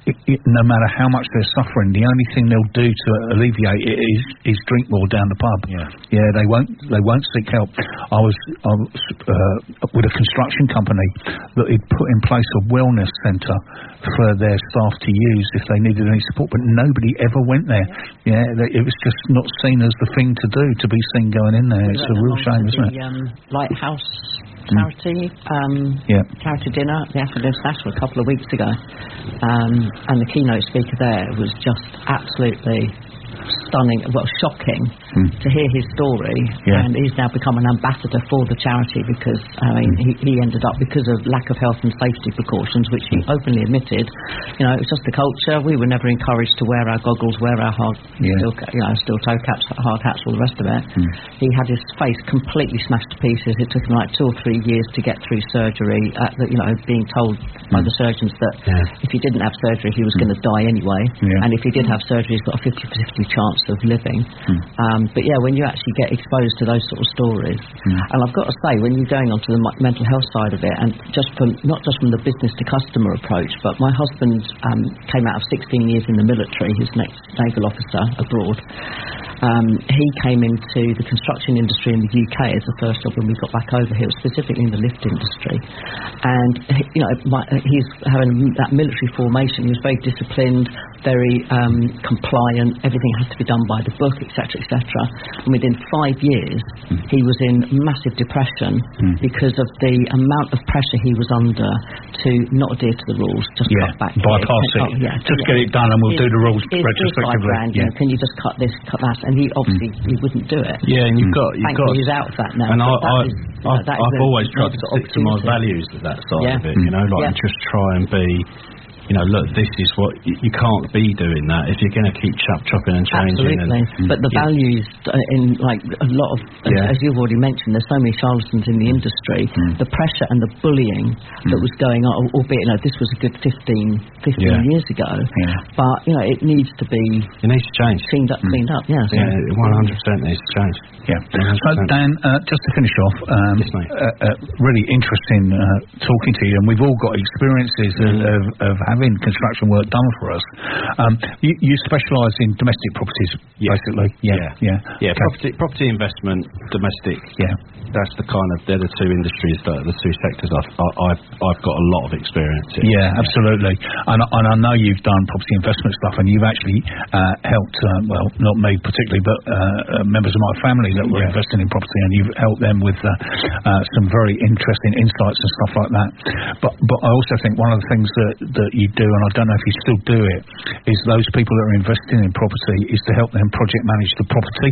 no matter how much they're suffering, the only thing they'll do to alleviate it is drink more down the pub. Yeah, they won't seek help. I was with a construction company that had put in place a wellness centre for their staff to use if they needed any support, but nobody ever went there. Yeah, it was just not seen as the thing to do, to be seen going in there. It's a real shame, isn't it? Lighthouse charity charity dinner at the African International a couple of weeks ago, and the keynote speaker there was just absolutely stunning, shocking to hear his story, and he's now become an ambassador for the charity because he ended up, because of lack of health and safety precautions, which he openly admitted, it was just the culture. We were never encouraged to wear our goggles, wear our steel toe caps, hard hats, all the rest of it. He had his face completely smashed to pieces. It took him like 2 or 3 years to get through surgery, being told by the surgeons that if he didn't have surgery he was going to die anyway, and if he did have surgery he's got a 50-50 chance of living. But when you actually get exposed to those sort of stories, and I've got to say, when you're going onto the mental health side of it, and not just from the business to customer approach, but my husband came out of 16 years in the military. He's an ex-naval officer abroad. He came into the construction industry in the UK as the first job when we got back over here, specifically in the lift industry. And he's having that military formation. He was very disciplined, very compliant. Everything had to be done by the book, etc., etc. And within 5 years, he was in massive depression because of the amount of pressure he was under to not adhere to the rules, just cut back, bypass it. Just get it done, and we'll do the rules retrospectively. Can you just cut this, cut that? And he obviously he wouldn't do it. Yeah, and you've got he's out of that now. And I've always tried to stick to my values of that side of it. Just try and be. Look, this is what you can't be doing that if you're going to keep chopping and changing. Absolutely. But the values in a lot of, as you've already mentioned, there's so many charlatans in the industry. The pressure and the bullying that was going on, albeit this was a good 15 years ago. But it needs to be. It needs to change. Cleaned up. Yeah. 100% needs to change. Yeah. So Dan, just to finish off, really interesting talking to you, and we've all got experiences of having construction work done for us. You specialise in domestic properties, basically. Property investment, domestic. That's they're the two industries, the two sectors I've got a lot of experience in. Yeah, absolutely. And I know you've done property investment stuff, and you've actually helped, not me particularly, but members of my family that were investing in property, and you've helped them with some very interesting insights and stuff like that. But I also think one of the things that you do, and I don't know if you still do it, is those people that are investing in property is to help them project manage the property.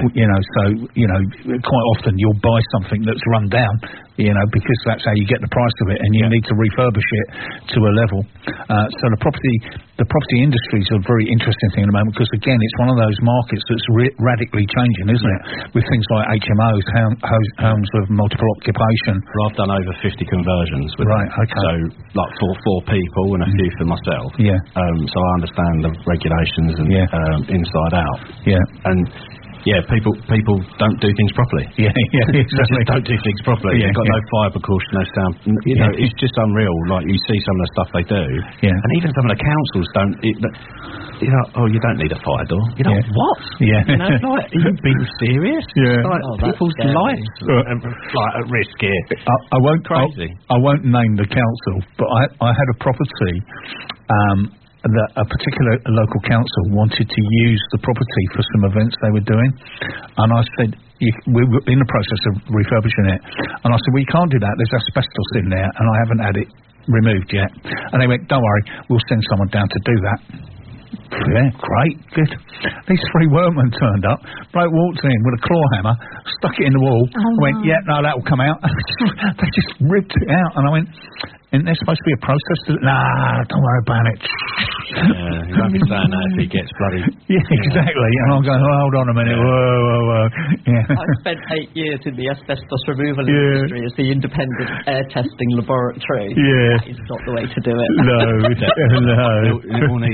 Quite often you'll buy something that's run down, because that's how you get the price of it, and you need to refurbish it to a level. So the property industry is a very interesting thing at the moment, because again it's one of those markets that's radically changing, isn't it? With things like HMOs, homes of multiple occupation. Well, I've done over 50 conversions with them. Okay. So like for 4 people and a few for myself. So I understand the regulations and inside out. And people don't do things properly. Exactly. Just don't do things properly. They've got no fire precaution, no sound. It's just unreal. Like, you see some of the stuff they do, and even some of the councils don't. You don't need a fire door. What? Are you being serious? People's lives are at risk here. I won't name the council, but I had a property. That a particular local council wanted to use the property for some events they were doing, and I said, we were in the process of refurbishing it, and I said, well, you can't do that, there's asbestos in there and I haven't had it removed yet. And they went, don't worry, we'll send someone down to do that. Yeah, great, good. These 3 workmen turned up. Bloke walked in with a claw hammer, stuck it in the wall. I went, that will come out. They just ripped it out, and I went, isn't there supposed to be a process? Nah, don't worry about it. You won't be saying that if he gets bloody. Exactly. And I'm going, hold on a minute. Whoa. I spent 8 years in the asbestos removal industry as the independent air testing laboratory. That is not the way to do it. No. It all needs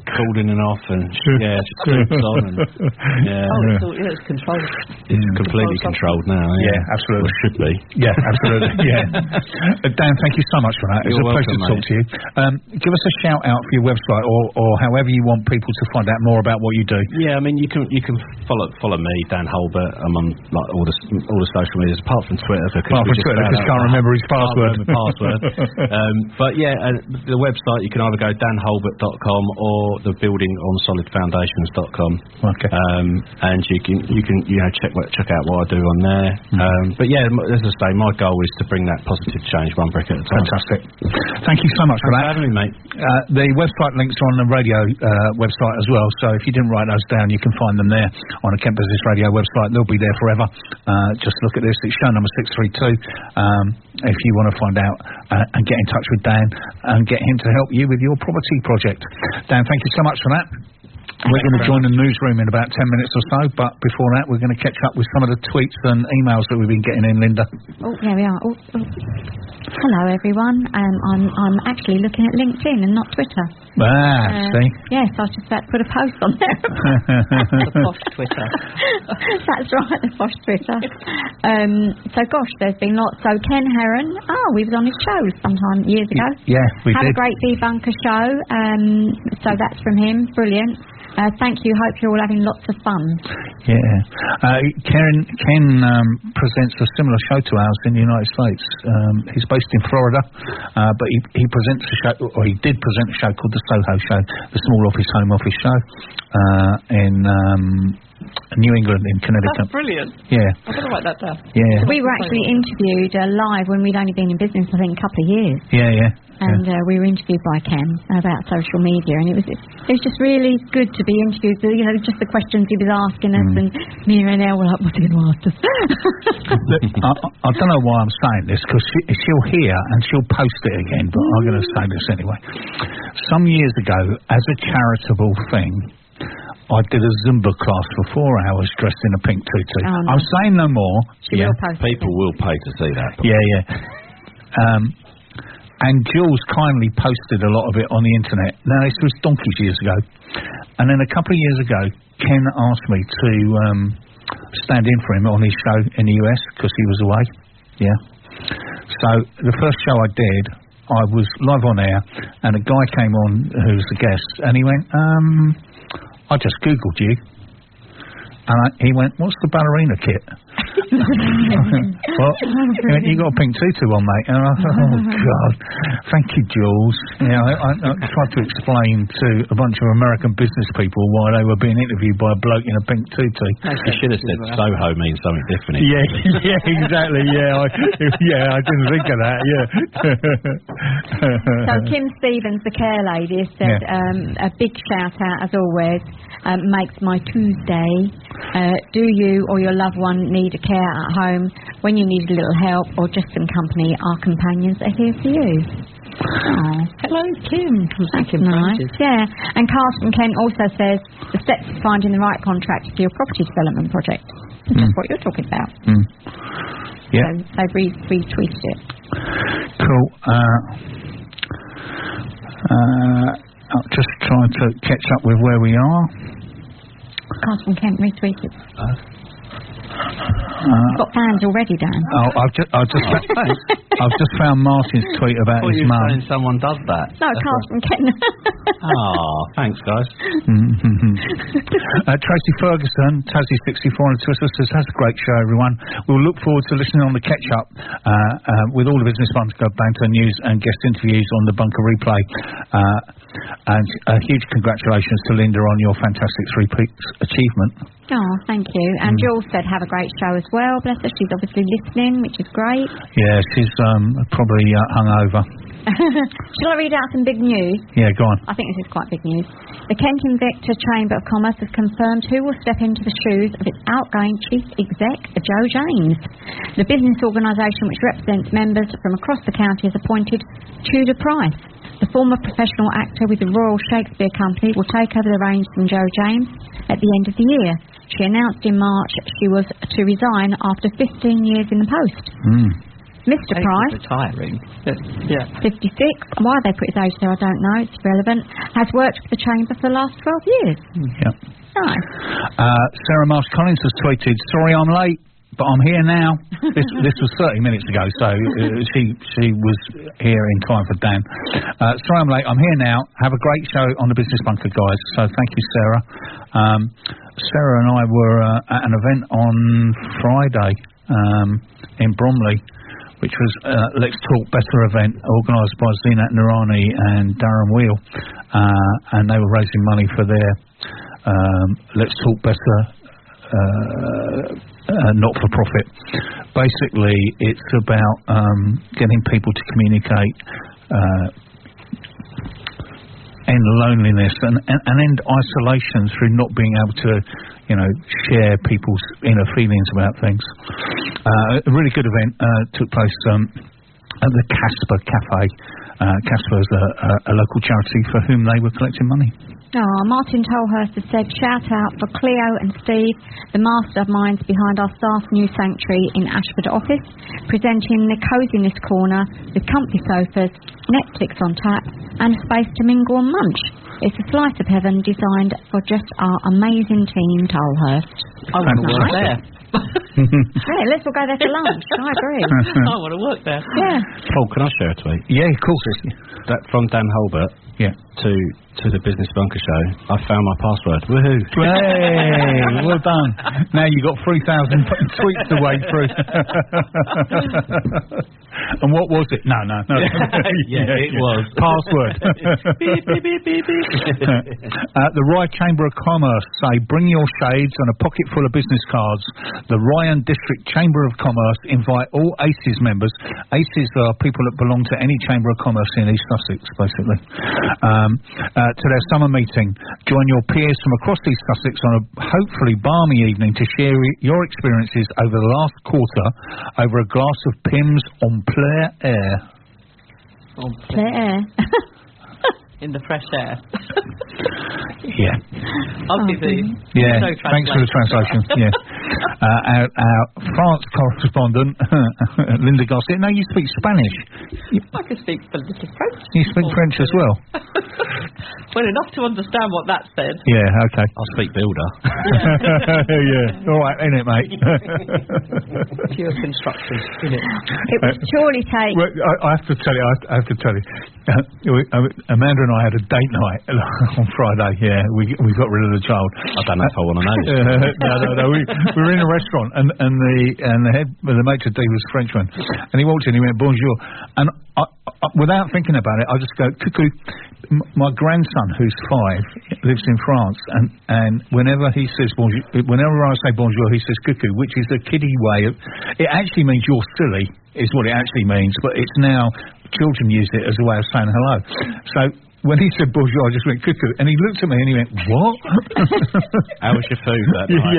cooling and off and suits on and it's controlled. It's completely controlled now. Yeah, absolutely. Or should be. Yeah, absolutely. Yeah. Dan, thank you so much for that. It's a pleasure to talk to you. Give us a shout out for your website or however you want people to find out more about what you do. Yeah, I mean you can follow me, Dan Holbert. I'm on like all the social medias apart from Twitter because because can't remember his password. But yeah, the website you can either go danholbert.com or the buildingonsolidfoundations.com. Okay. And you can check out what I do on there. But yeah, as I say, my goal is to bring that positive change one brick at a time. Fantastic. Thank you so much for that. Thanks for having me, mate. The website links are on the radio website as well, so if you didn't write those down, you can find them there on the Kent Business Radio website. They'll be there forever. Just look at this. It's show number 632. If you want to find out and get in touch with Dan and get him to help you with your property project. Dan, thank you so much for that. We're going to join the newsroom in about 10 minutes or so, but before that we're going to catch up with some of the tweets and emails that we've been getting in, Linda. Oh, here we are. Hello, everyone. I'm actually looking at LinkedIn and not Twitter. See? Yes, I was just about to put a post on there. The posh Twitter. That's right, the posh Twitter. So, gosh, there's been lots. So, Ken Heron, we was on his show sometime years ago. Yeah, we did. Had a great debunker show. So that's from him. Brilliant. Thank you. Hope you're all having lots of fun. Yeah. Ken presents a similar show to ours in the United States. He's based in Florida, but he presents a show, or he did present a show called the Soho Show, the Small Office Home Office Show, in New England, in Connecticut. That's brilliant. Yeah. I'm going to write that down. Yeah. We were actually interviewed live when we'd only been in business, I think, a couple of years. Yeah. And we were interviewed by Ken about social media, and it was just really good to be interviewed. You know, just the questions he was asking us, and me and Elle were like, "What are you going to ask us?" I don't know why I'm saying this, because she'll hear and she'll post it again, but I'm going to say this anyway. Some years ago, as a charitable thing, I did a Zumba class for 4 hours dressed in a pink tutu. Oh, no. I'm saying no more. People will pay to see that. Yeah. And Jules kindly posted a lot of it on the internet. Now, this was donkeys years ago. And then a couple of years ago, Ken asked me to stand in for him on his show in the US because he was away. Yeah. So the first show I did, I was live on air, and a guy came on who's the guest, and he went, I just Googled you. And he went, what's the ballerina kit? Well, you got a pink tutu on, mate. And I thought, oh, God, thank you, Jules. You know, I tried to explain to a bunch of American business people why they were being interviewed by a bloke in a pink tutu. You should have said Soho means something different. Yeah, exactly. Yeah, I didn't think of that. Yeah. So Kim Stevens, the care lady, said a big shout out as always. Makes my Tuesday. Do you or your loved one need a care at home? When you need a little help or just some company, our companions are here for you. Oh. Hello, Kim. That's nice. Yeah. And Carson Kent also says the steps to finding the right contractor for your property development project. That's what you're talking about. Yeah. So they've retweeted it. Cool. I'm just trying to catch up with where we are. Carson Kent retweeted. You've got fans already, Dan. Oh, I've just found Martin's tweet about his mum. Saying someone does that? No, Carson Kent. Thanks, guys. Tracy Ferguson, Tassie64 on Twitter says, "That's a great show, everyone. We'll look forward to listening on the catch-up with all the Business Bumps Club banter news and guest interviews on the Bunker Replay. And a huge congratulations to Linda on your fantastic 3 peaks achievement." Oh, thank you. And Jules said, have a great show as well. Bless her. She's obviously listening, which is great. Yeah, she's probably hungover. Shall I read out some big news? Yeah, go on. I think this is quite big news. The Kent Invicta Chamber of Commerce has confirmed who will step into the shoes of its outgoing Chief Exec, Joe James. The business organisation, which represents members from across the county, has appointed Tudor Price. The former professional actor with the Royal Shakespeare Company will take over the reins from Joe James at the end of the year. She announced in March she was to resign after 15 years in the post. Mr. Price, retiring. 56. Why they put his age there, I don't know. It's irrelevant. Has worked for the Chamber for the last 12 years. Yep. Nice. Sarah Marsh Collins has tweeted, "Sorry I'm late, but I'm here now." This was 30 minutes ago, so she was here in time for Dan. "Sorry I'm late, I'm here now. Have a great show on the Business Bunker, guys." So thank you, Sarah. Sarah and I were at an event on Friday in Bromley, which was Let's Talk Better event organised by Zinat Noorani and Darren Wheel, and they were raising money for their Let's Talk Better not-for-profit. Basically, it's about getting people to communicate, end loneliness and end isolation through not being able to, share people's inner feelings about things. A really good event took place at the Casper Cafe. Casper is a local charity for whom they were collecting money. Martin Tolhurst has said, shout out for Cleo and Steve, the masterminds behind our staff new sanctuary in Ashford office, presenting the coziness corner with comfy sofas, Netflix on tap, and a space to mingle and munch. It's a slice of heaven designed for just our amazing team, Tolhurst. I want to work there. Yeah, let's all go there for lunch. I agree. I want to work there. Yeah. Paul, can I share a tweet? Yeah, of course. That from Dan Hulbert. Yeah. To the Business Bunker show. I found my password. Woohoo! Hey, well done. Now you got 3,000 tweets to wade through. And what was it? No. Yeah, it was. Password. Beep, beep, beep, beep, beep. The Rye Chamber of Commerce say, bring your shades and a pocket full of business cards. The Ryan District Chamber of Commerce invite all ACES members. ACES are people that belong to any Chamber of Commerce in East Sussex, basically. To their summer meeting. Join your peers from across East Sussex on a hopefully balmy evening to share your experiences over the last quarter over a glass of Pimm's en plein air. En plein air. In the fresh air. Yeah. I'll be the thanks for the translation. Yeah. Our France correspondent, Linda Gossett. No, you speak Spanish. I can speak a little French. You speak French as well. Well, enough to understand what that said. Yeah, okay. I'll speak builder. Yeah. All right, innit, mate? Pure construction, innit? It would surely take... Well, I have to tell you. Amanda and I had a date night on Friday. Yeah, we got rid of the child. I don't know if I want to know. No. We were in a restaurant, and the maitre d' was Frenchman, and he walked in. He went bonjour, and I, without thinking about it, I just go cuckoo. My grandson, who's 5, lives in France, and whenever he says bonjour, whenever I say bonjour, he says cuckoo, which is a kiddie way of. It actually means you're silly, is what it actually means, but it's now children use it as a way of saying hello. So when he said bonjour, I just went cuckoo, and he looked at me and he went, what? How was your food that night?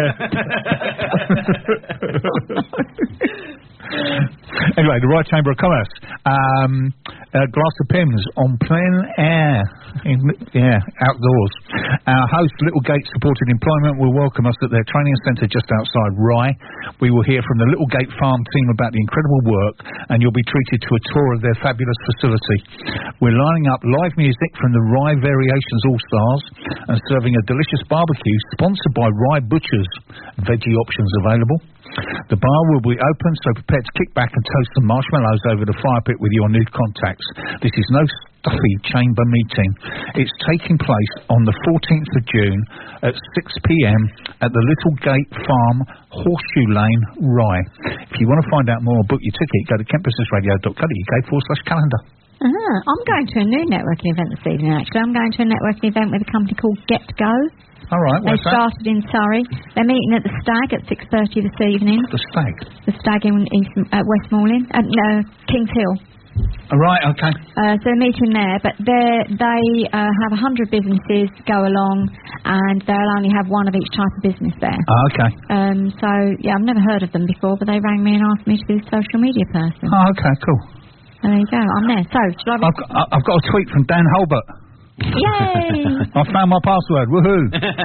Yeah. Anyway, the Rye Chamber of Commerce. A glass of Pimm's en plein air. Outdoors. Our host, Littlegate Supported Employment, will welcome us at their training centre just outside Rye. We will hear from the Littlegate Farm team about the incredible work, and you'll be treated to a tour of their fabulous facility. We're lining up live music from the Rye Variations All-Stars and serving a delicious barbecue sponsored by Rye Butchers. Veggie options available. The bar will be open, so prepare to kick back and toast some marshmallows over the fire pit with your new contacts. This is no stuffy chamber meeting. It's taking place on the 14th of June at 6 p.m. at the Littlegate Farm, Horseshoe Lane, Rye. If you want to find out more, book your ticket, go to kentbusinessradio.co.uk/calendar. I'm going to a new networking event this evening, actually. I'm going to a networking event with a company called Get Go. All right, they started in Surrey. They're meeting at the Stag at 6:30 this evening. The Stag? The Stag in Westmoreland, Kings Hill. All right, okay. So they're meeting there, but they have 100 businesses go along, and they'll only have one of each type of business there. Okay. So, yeah, I've never heard of them before, but they rang me and asked me to be a social media person. Oh, okay, cool. There you go, I'm there. So, shall I... I've got a tweet from Dan Hulbert. Yay! I found my password. Woohoo!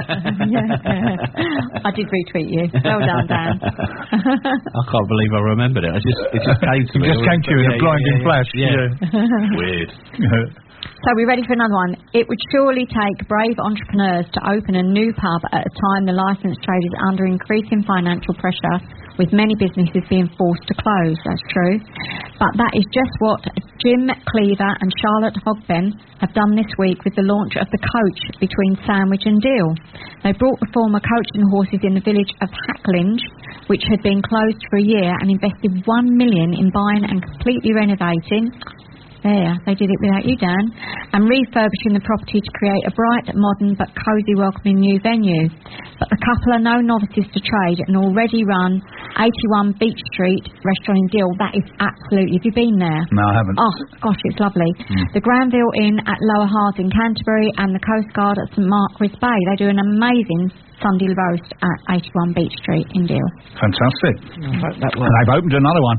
I did retweet you. Well done, Dan. I can't believe I remembered it. It just came to me. It just came to you in a blinding flash. Yeah. Weird. So we're ready for another one. It would surely take brave entrepreneurs to open a new pub at a time the licensed trade is under increasing financial pressure, with many businesses being forced to close. That's true. But that is just what Jim Cleaver and Charlotte Hogben have done this week with the launch of the coach between Sandwich and Deal. They brought the former coaching horses in the village of Hacklinge, which had been closed for a year, and invested $1 million in buying and completely renovating. There, they did it without you, Dan. And refurbishing the property to create a bright, modern but cosy, welcoming new venue. But the couple are no novices to trade and already run 81 Beach Street restaurant in Deal. That is absolutely... Have you been there? No, I haven't. Oh, gosh, it's lovely. The Granville Inn at Lower Hards in Canterbury and the Coast Guard at St Margaret's Bay. They do an amazing Sunday roast at 81 Beach Street in Deal. Fantastic. And they've opened another one.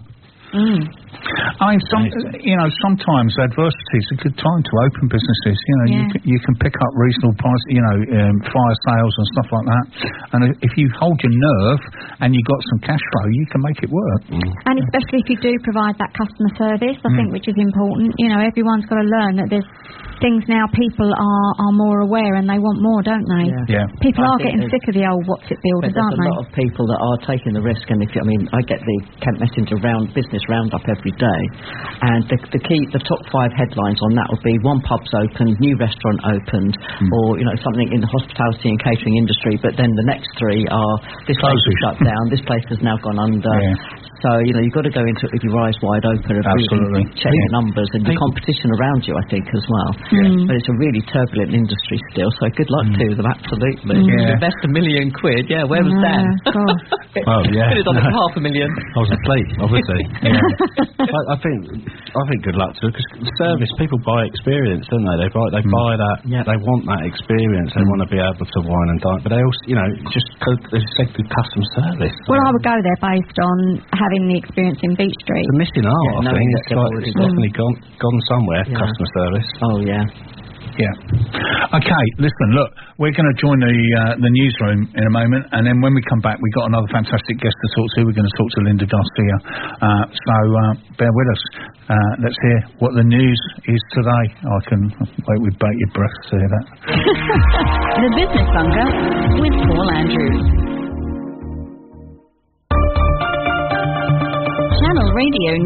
I mean, sometimes adversity is a good time to open businesses. You can pick up reasonable price, fire sales and stuff like that. And if you hold your nerve and you've got some cash flow, you can make it work. And especially if you do provide that customer service, I think, which is important. Everyone's got to learn that there's things now. People are more aware and they want more, don't they? Yeah. People are getting sick of the old what's it builders, aren't they? There's a lot of people that are taking the risk, and I get the Kent Messenger business roundup every day, and the top 5 headlines on that would be one pub's opened, new restaurant opened, or something in the hospitality and catering industry. But then the next 3 are this place is shut down, this place has now gone under. So you've got to go into it with your eyes wide open and really check the numbers and the competition around you, I think, as well. But it's a really turbulent industry still, so good luck to them, absolutely. Invest $1 million, where was Dan? Well, Could have done it for $500,000. I was asleep, obviously. I think good luck to it, because service, people buy experience, don't they? They buy that, they want that experience, they want to be able to wine and dine, but they also, just they said good customer service. Well, I would go there based on having the experience in Beach Street. It's a missing out, I think. It's definitely gone somewhere, customer service. Oh, yeah. Okay, listen, look, we're going to join the newsroom in a moment, and then when we come back, we've got another fantastic guest to talk to. We're going to talk to Linda Garcia. So bear with us. Let's hear what the news is today. I can wait with bated breath to hear that. The Business Bunker with Paul Andrews. Channel Radio